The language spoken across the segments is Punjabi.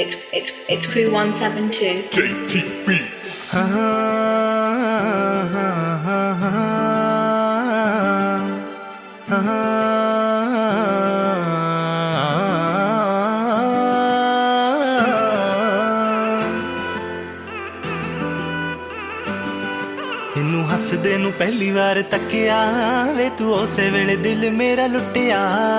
It's Crew 172. JT Beats. ਇਹਨੂੰ ਹੱਸਦੇ ਨੂੰ ਪਹਿਲੀ ਵਾਰ ਤੱਕਿਆ ਵੇ ਤੂੰ ਉਸੇ ਵੇਲੇ ਦਿਲ ਮੇਰਾ ਲੁੱਟਿਆ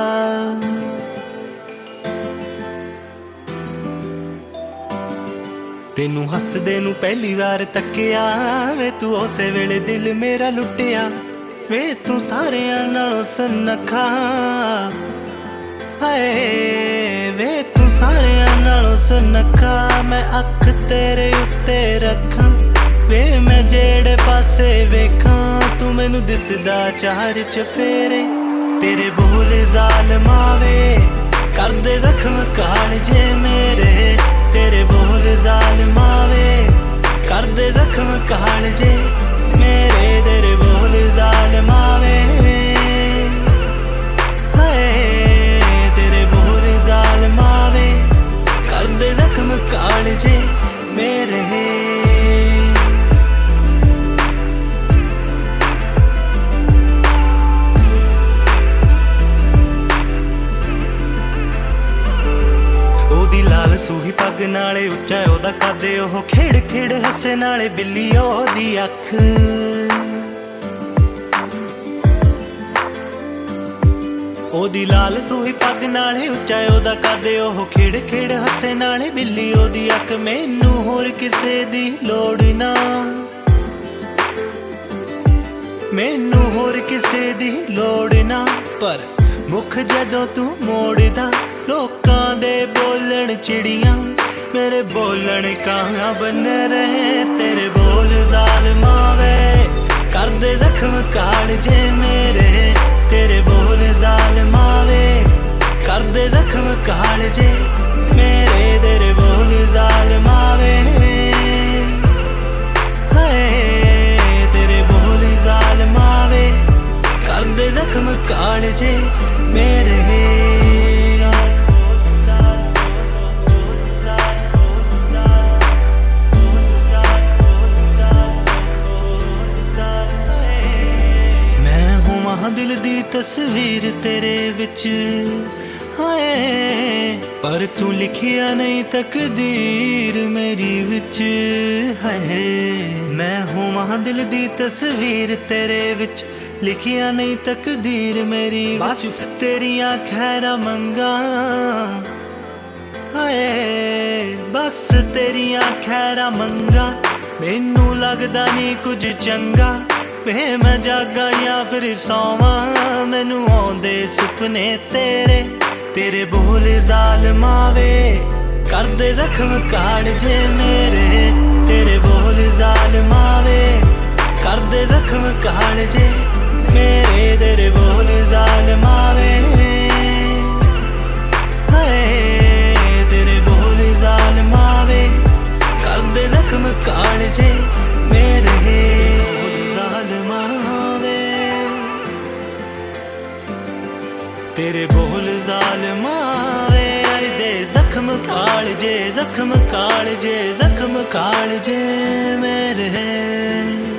ਤੈਨੂੰ ਹੱਸਦੇ ਨੂੰ ਪਹਿਲੀ ਵਾਰ ਤੱਕਿਆ ਵੇ ਤੂੰ ਉਸੇ ਵੇਲੇ ਦਿਲ ਮੇਰਾ ਲੁੱਟਿਆ ਵੇ ਤੂੰ ਸਾਰਿਆਂ ਨਾਲੋਂ ਸੁਨੱਖਾ ਹਾਏ ਵੇ ਤੂੰ ਸਾਰਿਆਂ ਨਾਲੋਂ ਸੁਨੱਖਾ ਮੈਂ ਅੱਖ ਤੇਰੇ ਉੱਤੇ ਰੱਖਾਂ ਵੇ ਮੈਂ ਜਿਹੜੇ ਪਾਸੇ ਵੇਖਾਂ ਤੂੰ ਮੈਨੂੰ ਦਿਸਦਾ ਚਾਰ ਚਫੇਰੇ ਤੇਰੇ ਬੋਲ ਜ਼ਾਲਮਾਂ ਵੇ ਕਰਦੇ ਜ਼ਖਮ ਕਾਲਜੇ ਮੇਰੇ ਤੇਰੇ ਬੋਲ ਜ਼ਾਲਮਾਂ ਵੇ ਕਰਦੇ ਜ਼ਖਮ ਕਾਲਜੇ ਮੇਰੇ ਤੇਰੇ ਬੋਲ ਜ਼ਾਲਮਾਂ ਵੇ ਹਾਏ ਤੇਰੇ ਬੋਲ ਜ਼ਾਲਮਾਂ ਵੇ ਕਰਦੇ ਜ਼ਖਮ ਕਾਲਜੇ ਮੇਰੇ ਸੂਹੀ ਪੱਗ ਨਾਲੇ ਉੱਚਾ ਉਹਦਾ ਕੱਦ ਉਹ ਖੇੜ ਖੇੜ ਹੱਸੇ ਨਾਲੇ ਬਿੱਲੀ ਉਹਦੀ ਅੱਖ ਉਹਦੀ ਲਾਲ ਸੂਹੀ ਪੱਗ ਨਾਲੇ ਉੱਚਾ ਉਹਦਾ ਕੱਦ ਉਹ ਖੇੜ ਖੇੜ ਹੱਸੇ ਨਾਲੇ ਬਿੱਲੀ ਉਹਦੀ ਅੱਖ ਮੈਨੂੰ ਹੋਰ ਕਿਸੇ ਦੀ ਲੋੜ ਨਾ ਮੈਨੂੰ ਹੋਰ ਕਿਸੇ ਦੀ ਲੋੜ ਨਾ ਪਰ ਮੁਖ ਜਦੋਂ ਤੂੰ ਮੋੜਦਾ ਲੋਕਾਂ ਦੇ ਬੋਲਣ ਚਿੜੀਆਂ ਮੇਰੇ ਬੋਲਣ ਕਾਂ ਬਨ ਰਹੇ ਤੇਰੇ ਬੋਲ ਜ਼ਾਲਮਾਂ ਵੇ ਕਰਦੇ ਜ਼ਖਮ ਕਾਲਜੇ ਮੇਰੇ ਤੇਰੇ ਬੋਲ ਜ਼ਾਲਮਾਂ ਵੇ ਕਰਦੇ ਜ਼ਖਮ ਕਾਲਜੇ ਮੇਰੇ ਤੇਰੇ ਬੋਲ ਜ਼ਾਲਮਾਂ ਵੇ ਹਾਏ ਤੇਰੇ ਬੋਲ ਜ਼ਾਲਮਾਂ ਵੇ ਕਰਦੇ ਜ਼ਖਮ ਕਾਲਜੇ ਮੇਰੇ ਦਿਲ ਦੀ ਤਸਵੀਰ ਤੇਰੇ ਵਿੱਚ ਹਾਏ ਪਰ ਤੂੰ ਲਿਖਿਆ ਨਹੀਂ ਤਕਦੀਰ ਮੇਰੀ ਵਿੱਚ ਹਾਏ ਮੈਂ ਹੋਵਾਂ ਦਿਲ ਦੀ ਤਸਵੀਰ ਤੇਰੇ ਵਿੱਚ ਲਿਖਿਆ ਨਹੀਂ ਤਕਦੀਰ ਮੇਰੀ ਬਸ ਤੇਰੀਆਂ ਖੈਰਾਂ ਮੰਗਾਂ ਹਾਏ ਬਸ ਤੇਰੀਆਂ ਖੈਰਾਂ ਮੰਗਾਂ ਮੈਨੂੰ ਲੱਗਦਾ ਨਹੀਂ ਕੁਝ ਚੰਗਾ ਵੇ ਮੈਂ ਜਾਗਾ ਜਾਂ ਫਿਰ ਸੌਵਾਂ ਮੈਨੂੰ ਆਉਂਦੇ ਸੁਪਨੇ ਤੇਰੇ ਤੇਰੇ ਬੋਲ ਜ਼ਾਲਮਾਂ ਵੇ ਕਰਦੇ ਜ਼ਖਮ ਕਾਲਜੇ ਮੇਰੇ ਤੇਰੇ ਬੋਲ ਜ਼ਾਲਮਾਂ ਵੇ ਕਰਦੇ ਜ਼ਖਮ ਕਾਲਜੇ ਮੇਰੇ ਤੇਰੇ ਬੋਲ ਜ਼ਾਲਮਾਂ ਵੇ ਹਾਏ ਤੇਰੇ ਬੋਲ ਜ਼ਾਲਮਾਂ ਵੇ ਕਰਦੇ ਜ਼ਖਮ ਕਾਲਜੇ ਮੇਰੇ ਤੇਰੇ ਬੋਲ ਜ਼ਾਲਮਾਂ ਵੇ ਅਰਦੇ ਜ਼ਖਮ ਕਾਲਜੇ ਜ਼ਖਮ ਕਾਲਜੇ ਜ਼ਖਮ ਕਾਲਜੇ ਮੇਰੇ